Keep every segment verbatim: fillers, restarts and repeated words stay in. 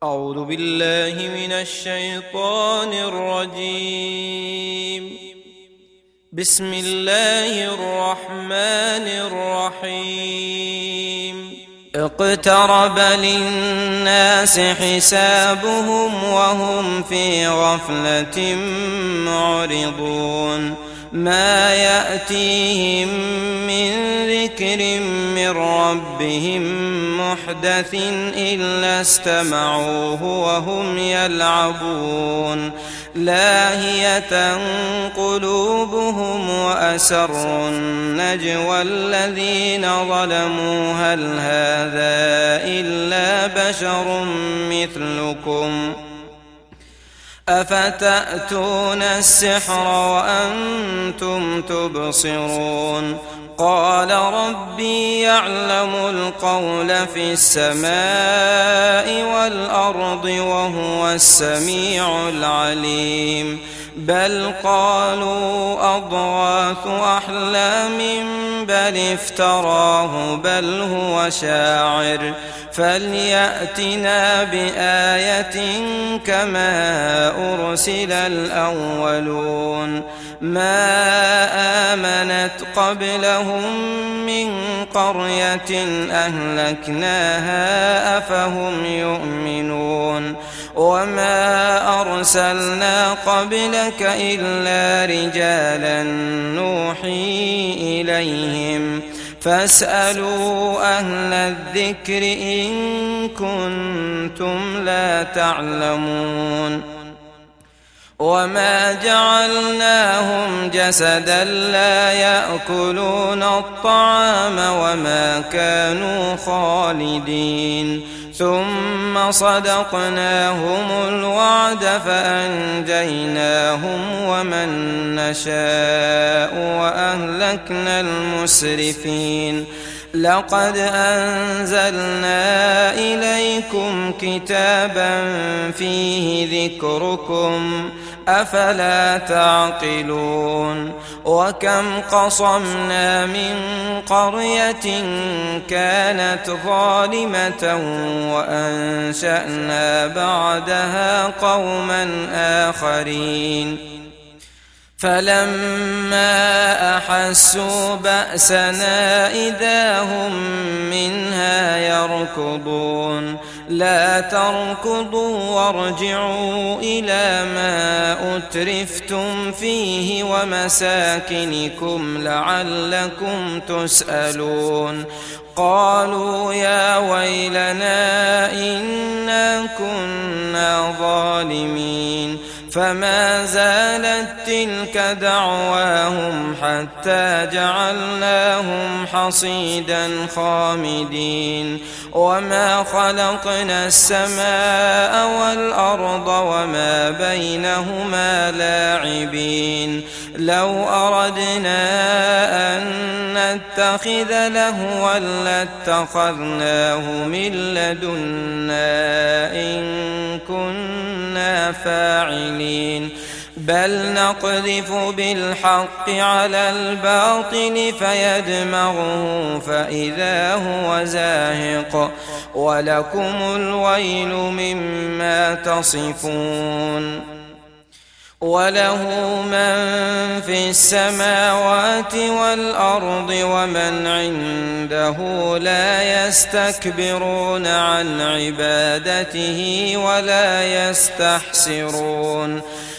أعوذ بالله من الشيطان الرجيم. بسم الله الرحمن الرحيم. اقترب للناس حسابهم وهم في غفلة معرضون. ما يأتيهم من ذكر من ربهم محدث إلا استمعوه وهم يلعبون. لاهية قلوبهم وأسروا النجوى الذين ظلموا هل هذا إلا بشر مثلكم أفتأتون السحر وأنتم تبصرون. قال ربي يعلم القول في السماء والأرض وهو السميع العليم. بل قالوا أضغاث أحلام بل افتراه بل هو شاعر فليأتنا بآية كما أرسل الأولون. ما آمنت قبلهم من قرية أهلكناها أفهم يؤمنون. وما أرسلنا قبلك إلا رجالا نوحي إليهم فاسألوا أهل الذكر إن كنتم لا تعلمون. وما جعلناهم جسدا لا يأكلون الطعام وما كانوا خالدين. ثم صدقناهم الوعد فأنجيناهم ومن نشاء وأهلكنا المسرفين. لقد أنزلنا إليكم كتابا فيه ذكركم أفلا تعقلون. وكم قصمنا من قرية كانت ظالمة وأنشأنا بعدها قوما آخرين فلما أحسوا بأسنا إذا هم منها يركضون. لا تركضوا وارجعوا إلى ما أترفتم فيه ومساكنكم لعلكم تسألون. قالوا يا ويلنا إنا كنا ظالمين. فما زالت تلك دعواهم حتى جعلناهم حصيدا خامدين. وما خلقنا السماء والأرض وما بينهما لاعبين. لو أردنا أن نتخذ لهوا لاتخذناه من لدنا إن كنا فاعلين. بل نقذف بالحق على الباطل فيدمغه فإذا هو زاهق ولكم الويل مما تصفون. وله من في السماوات والأرض ومن عنده لا يستكبرون عن عبادته ولا يستحسرون.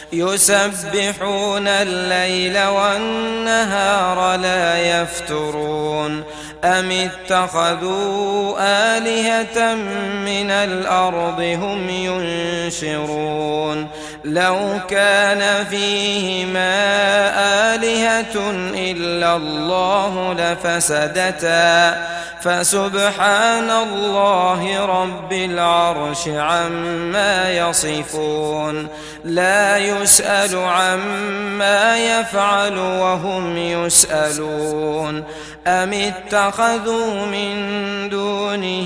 يسبحون الليل والنهار لا يفترون. أم اتخذوا آلهة من الأرض هم ينشرون. لو كان فيهما آلهة إلا الله لفسدتا فسبحان الله رب العرش عما يصفون. لا يسأل عما يفعل وهم يسألون. أم اتخذوا من دونه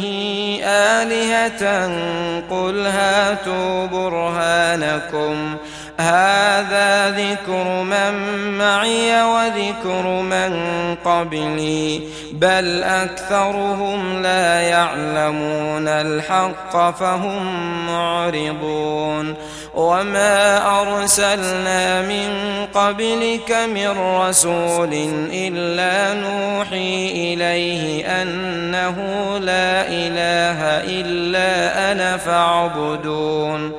آلهة قل هاتوا برهانكم هذا ذكر من معي وذكر من قبلي بل أكثرهم لا يعلمون الحق فهم معرضون وما أرسلنا من قبلك من رسول إلا نوحي إليه أنه لا إله إلا أنا فاعبدون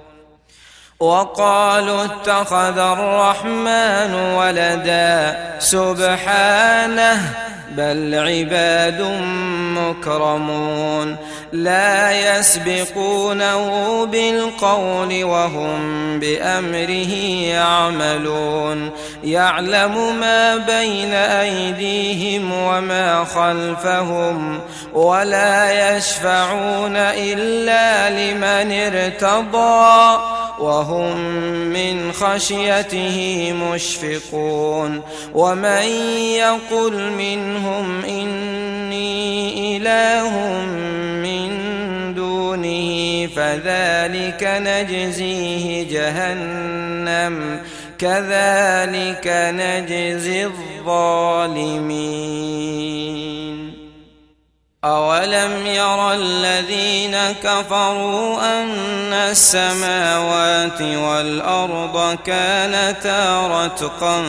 وقالوا اتخذ الرحمن ولدا سبحانه بل عباد مكرمون لا يسبقونه بالقول وهم بأمره يعملون يعلم ما بين أيديهم وما خلفهم ولا يشفعون إلا لمن ارتضى وهم من خشيته مشفقون ومن يقل منهم إني إله من دونه فذلك نجزيه جهنم كذلك نجزي الظالمين أولم ير الذين كفروا أن السماوات والأرض كانتا رتقا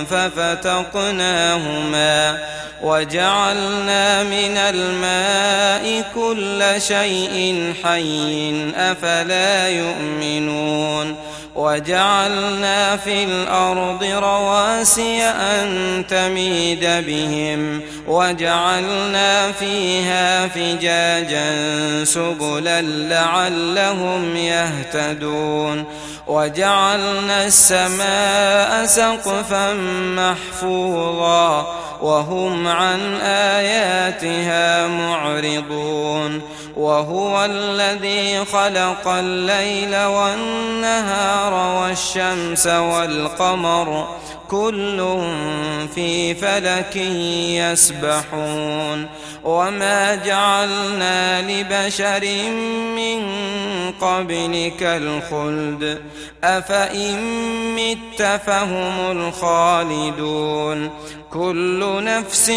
ففتقناهما وجعلنا من الماء كل شيء حي أفلا يؤمنون وجعلنا في الأرض رواسي أن تميد بهم وجعلنا فيها فجاجا سبلا لعلهم يهتدون وجعلنا السماء سقفا محفوظا وهم عن آياتها معرضون وهو الذي خلق الليل والنهار والشمس والقمر كل في فلك يسبحون وما جعلنا لبشر من قبلك الخلد أفإن مت فهم الخالدون كل نفس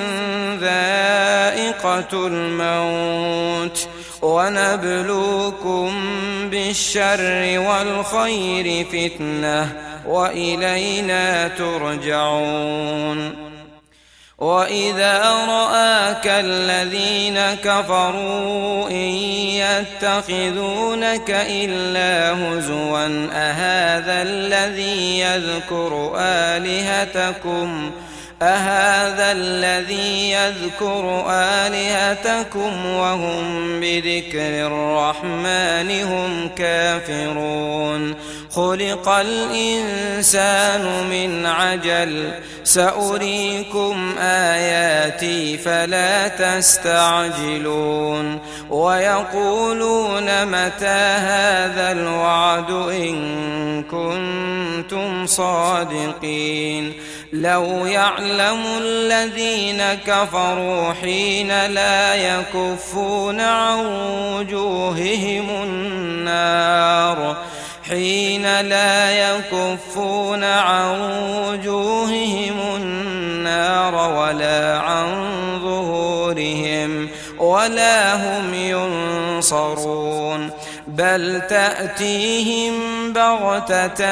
ذائقة الموت ونبلوكم بالشر والخير فتنة وإلينا ترجعون وإذا رآك الذين كفروا إن يتخذونك إلا هزوا أهذا الذي يذكر آلهتكم أهذا الذي يذكر آلهتكم وهم بذكر الرحمن هم كافرون خلق الإنسان من عجل سأريكم آياتي فلا تستعجلون ويقولون متى هذا الوعد إن كنتم صادقين لو يعلم الذين كفروا حين لا يكفون عن وجوههم النار حين لا يكفون عن وجوههم النار ولا عن ظهورهم ولا هم ينصرون بل تأتيهم بغتة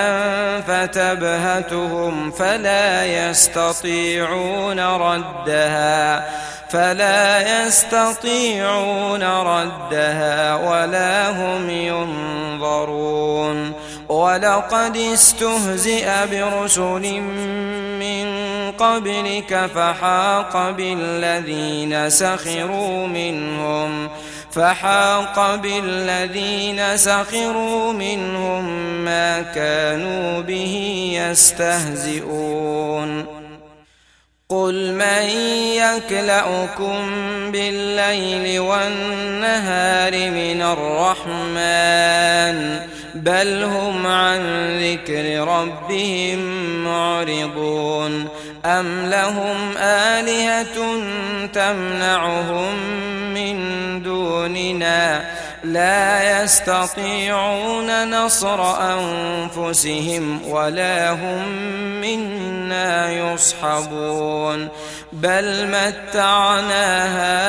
فتبهتهم فلا يستطيعون ردها فلا يستطيعون ردها ولا هم ينظرون ولقد استهزئ برسل من قبلك فحاق بالذين سخروا منهم فحاق بالذين سخروا منهم ما كانوا به يستهزئون قل من يكلؤكم بالليل والنهار من الرحمن بل هم عن ذكر ربهم معرضون أم لهم آلهة تمنعهم من دوننا لا يستطيعون نصر أنفسهم ولا هم منا يصحبون بل متعنا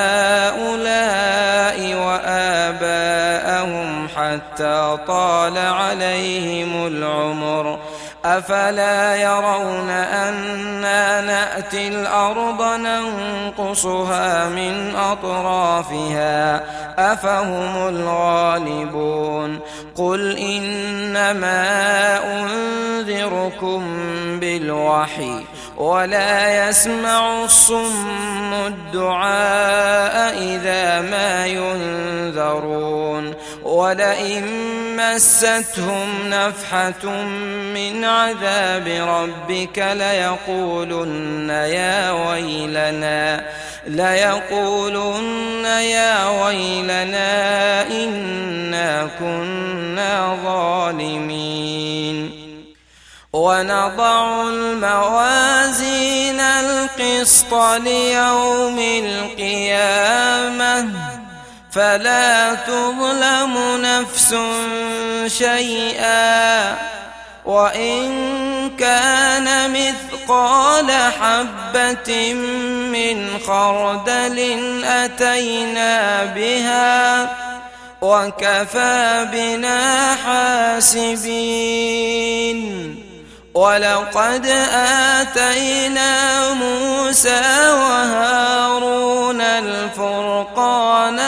هؤلاء وآباءهم حتى طال عليهم العمر أفلا يرون أنا نأتي الأرض ننقصها من أطرافها أفهم الغالبون قل إنما أنذركم بالوحي ولا يسمع الصم الدعاء إذا ما ينذرون ولئن مستهم نفحة من عذاب ربك ليقولن يا ويلنا ليقولن يا ويلنا إنا كنا ظالمين ونضع الموازين القسط ليوم القيامة فلا تظلم نفس شيئا وإن كان مثقال حبة من خردل أتينا بها وكفى بنا حاسبين ولقد آتينا موسى وهارون الفرقان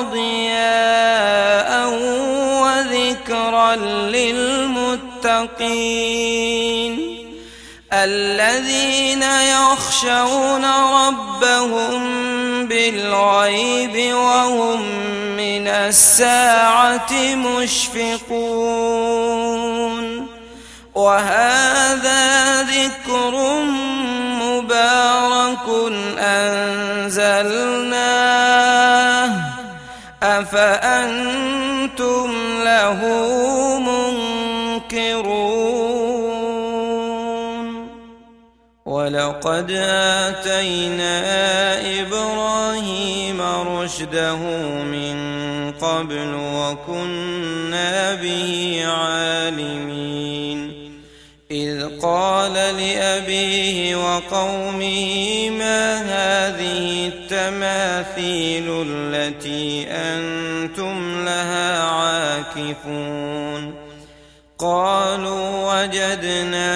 وضياء وذكرا للمتقين الذين يخشون ربهم بالغيب وهم من الساعة مشفقون وهذا ذكر مبارك أنزلناه أفأنتم له منكرون ولقد آتينا إبراهيم رشده من قبل وكنا به عالمين إذ قال لأبيه وقومه ما هذه التماثيل التي أنتم لها عاكفون قالوا وجدنا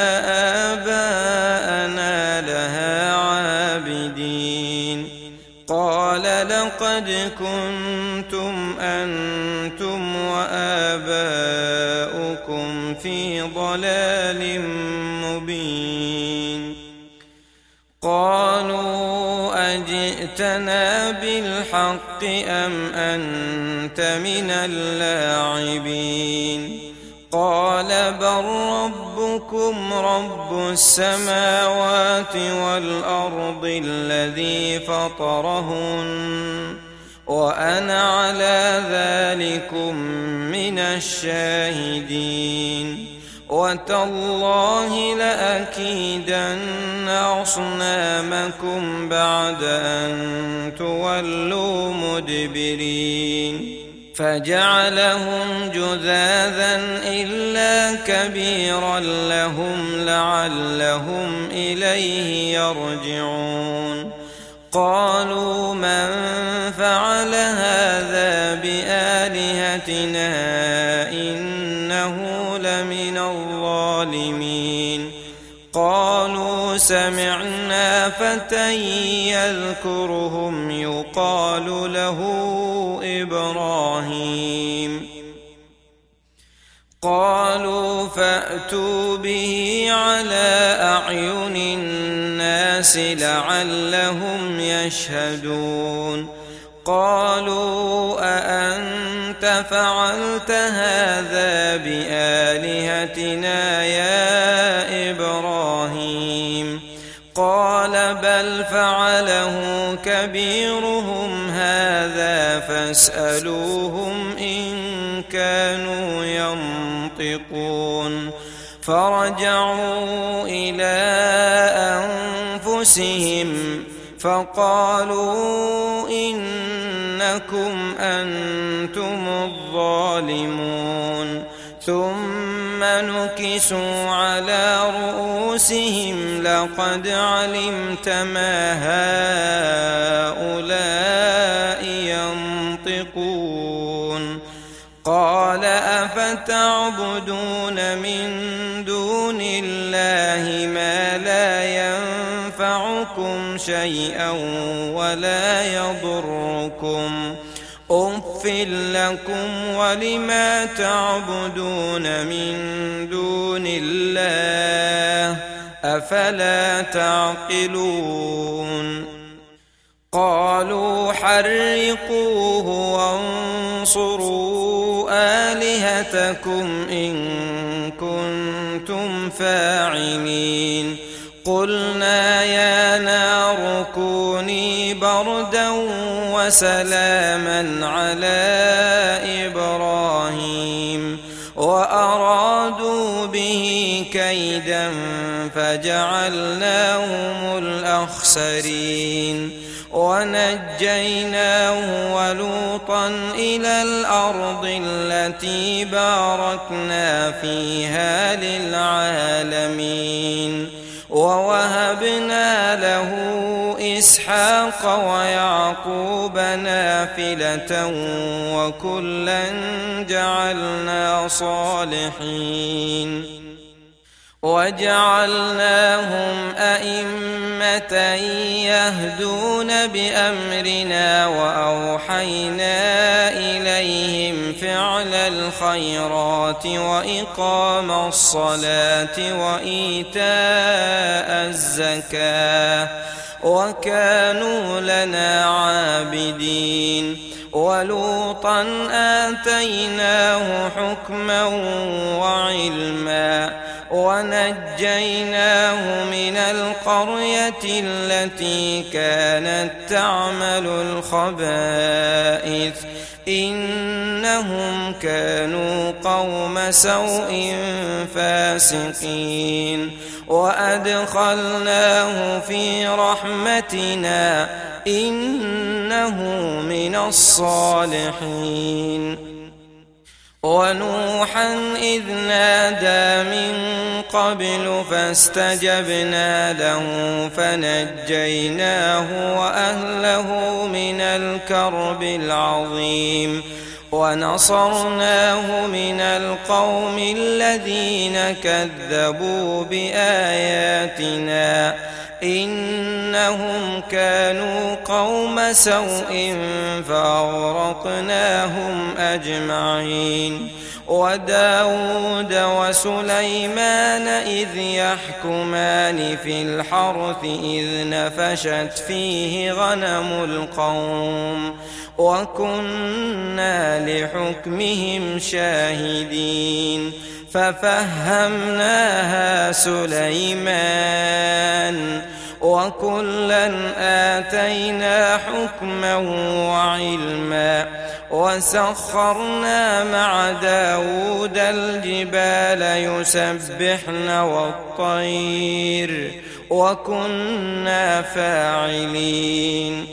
آباءنا لها عابدين قال لقد كنتم أنتم وآباؤكم في ضلال مبين قالوا أجئتنا بالحق أم أنت من اللاعبين قال بل ربكم رب السماوات والأرض الذي فطرهن وأنا على ذلكم من الشاهدين وتالله لأكيدن أصنامكم بعد أن تولوا مدبرين فجعلهم جذاذا إلا كبيرا لهم لعلهم إليه يرجعون قالوا من فعل هذا بآلهتنا إنه لمن الظالمين قالوا سمعنا فتى يذكرهم يقال له إبراهيم قالوا فأتوا به على أعين الناس لعلهم يشهدون قالوا أأنت فعلت هذا بآلهتنا يا إبراهيم قال بل فعله كبيرهم هذا فاسألوهم إن كانوا ينطقون فرجعوا إلى أنفسهم فقالوا إنا إنكم أنتم الظالمون ثم نكسوا على رؤوسهم لقد علمت ما هؤلاء ينطقون قال أفتعبدون من دون الله ما لا ينفعكم شيئا ولا يضركم أف لكم ولما تعبدون من دون الله أفلا تعقلون قالوا حرقوه وانصروا آلهتكم إن كنتم فاعلين قلنا يا نار كوني بردا وسلاما على إبراهيم وأرادوا به كيدا فجعلناهم الأخسرين ونجيناه ولوطا إلى الأرض التي باركنا فيها للعالمين ووهبنا له إسحاق ويعقوب نافلة وكلا جعلنا صالحين وجعلناهم أئمة يهدون بأمرنا وأوحينا إليهم فعل الخيرات وإقام الصلاة وإيتاء الزكاة وكانوا لنا عابدين ولوطا آتيناه حكما وعلما ونجيناه من القرية التي كانت تعمل الخبائث إنهم كانوا قوم سوء فاسقين وأدخلناه في رحمتنا إنه من الصالحين ونوحا إذ نادى من قبل فاستجبنا له فنجيناه وأهله من الكرب العظيم ونصرناه من القوم الذين كذبوا بآياتنا إنهم كانوا قوم سوء فأغرقناهم أجمعين وداود وسليمان إذ يحكمان في الحرث إذ نفشت فيه غنم القوم وكنا لحكمهم شاهدين ففهمناها سليمان وكلا آتينا حكما وعلما وسخرنا مع داود الجبال يسبحن والطير وكنا فاعلين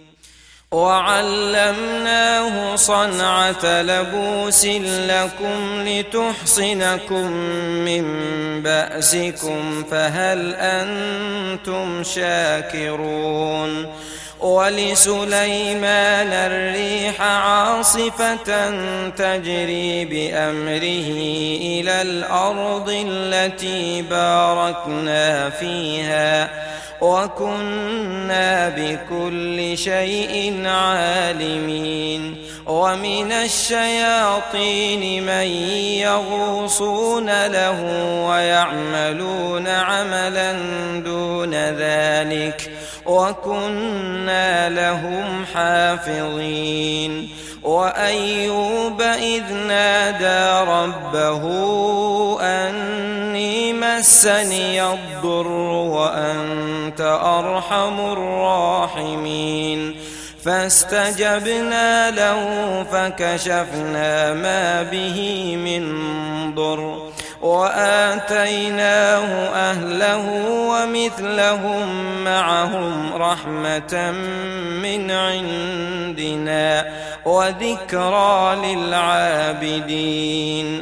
وعلمناه صنعة لبوس لكم لتحصنكم من بأسكم فهل أنتم شاكرون ولسليمان الريح عاصفة تجري بأمره إلى الأرض التي باركنا فيها وكنا بكل شيء عالمين ومن الشياطين من يغوصون له ويعملون عملا دون ذلك وكنا لهم حافظين وأيوب إذ نادى ربه أني مسني الضر وأنت أرحم الراحمين فاستجبنا له فكشفنا ما به من ضر وآتيناه أهله ومثلهم معهم رحمة من عندنا وذكرى للعابدين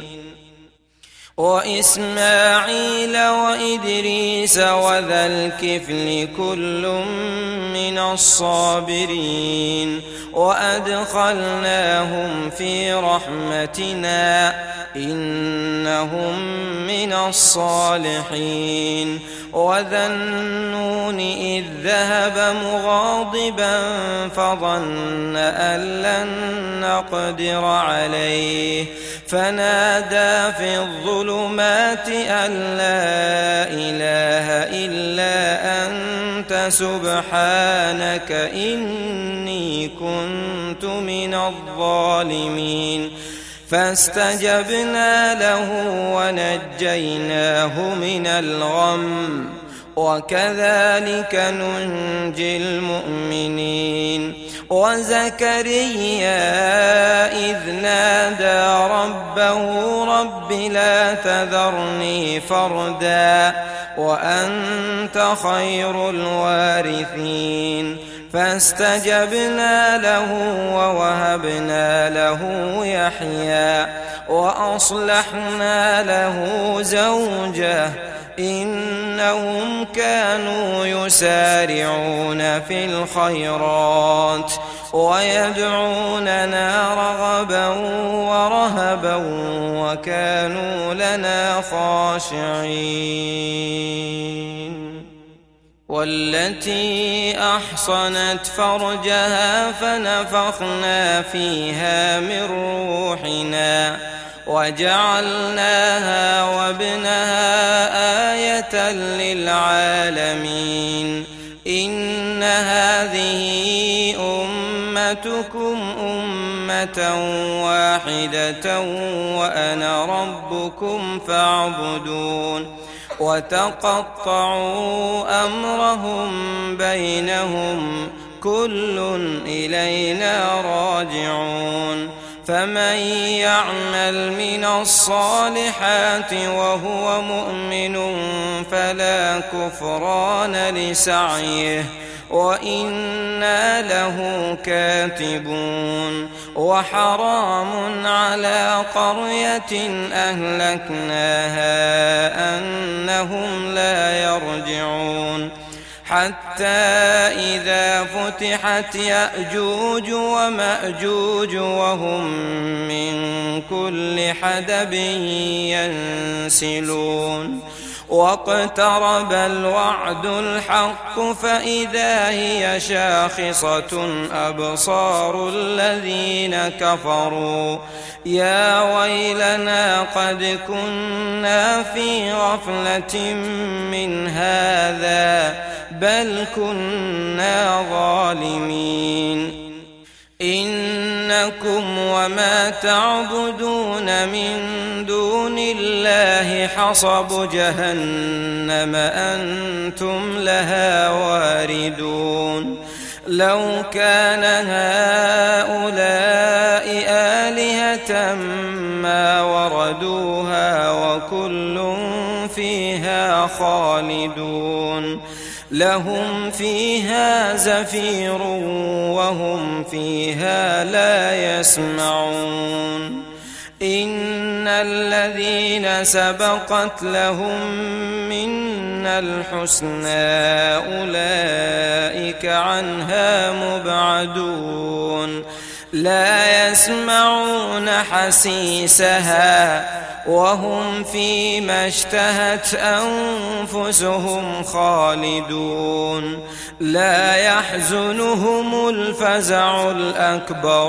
وإسماعيل وإدريس وذا الكفل كل من الصابرين وأدخلناهم في رحمتنا إنهم من الصالحين وذا النون إذ ذهب مغاضبا فظن أن لن نقدر عليه فنادى في الظلمات أن لا إله إلا أنت سبحانك إني كنت من الظالمين فاستجبنا له ونجيناه من الغم وكذلك ننجي المؤمنين وزكريا إذ نادى ربه رب لا تذرني فردا وأنت خير الوارثين فاستجبنا له ووهبنا له يحيى وأصلحنا له زوجه إنهم كانوا يسارعون في الخيرات ويدعوننا رغبا ورهبا وكانوا لنا خاشعين والتي أحصنت فرجها فنفخنا فيها من روحنا وجعلناها وابنها آية للعالمين إن هذه أمتكم أمة واحدة وأنا ربكم فاعبدون وتقطعوا أمرهم بينهم كل إلينا راجعون فمن يعمل من الصالحات وهو مؤمن فلا كفران لسعيه وإنا له كاتبون وحرام على قرية أهلكناها أنهم لا يرجعون حتى إذا فتحت يأجوج ومأجوج وهم من كل حدب ينسلون واقترب الوعد الحق فإذا هي شاخصة أبصار الذين كفروا يا ويلنا قد كنا في غفلة من هذا بل كنا ظالمين إنكم وما تعبدون من دون الله حصب جهنم أنتم لها واردون لو كان هؤلاء آلهة ما وردوها وكل فيها خالدون لهم فيها زفير وهم فيها لا يسمعون إن الذين سبقت لهم منا الحسنى أولئك عنها مبعدون لا يسمعون حسيسها وهم فيما اشتهت أنفسهم خالدون لا يحزنهم الفزع الأكبر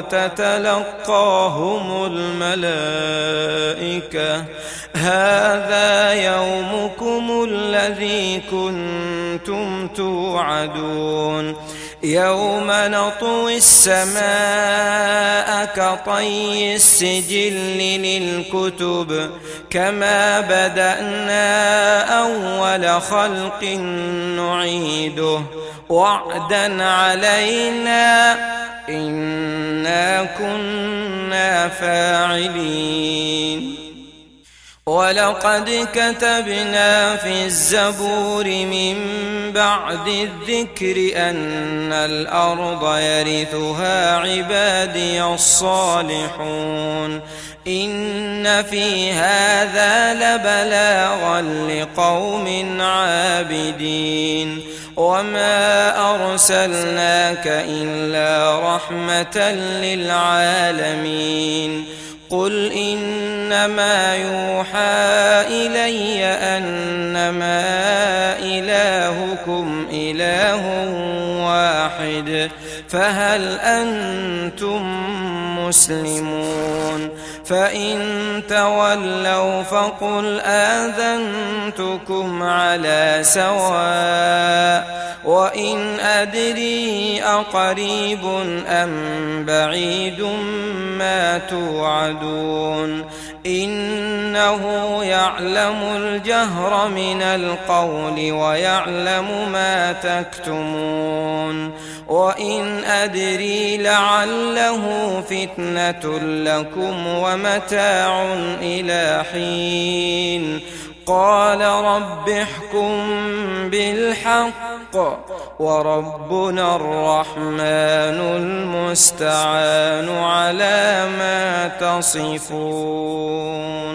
وتتلقاهم الملائكة هذا يومكم الذي كنتم توعدون يوم نطوي السماء كطي السجل للكتب كما بدأنا أول خلق نعيده وعدا علينا إنا كنا فاعلين ولقد كتبنا في الزبور من بعد الذكر أن الأرض يرثها عبادي الصالحون إن في هذا لبلاغا لقوم عابدين وما أرسلناك إلا رحمة للعالمين قل إنما يوحى إلي أنما إلهكم إله واحد فهل أنتم مسلمون فإن تولوا فقل آذنتكم على سواء وإن أدري أقريب أم بعيد ما توعدون إنه يعلم الجهر من القول ويعلم ما تكتمون وإن أدري لعله فتنة لكم ومتاع إلى حين قال رب احكم بالحق وربنا الرحمن المستعان على ما تصفون.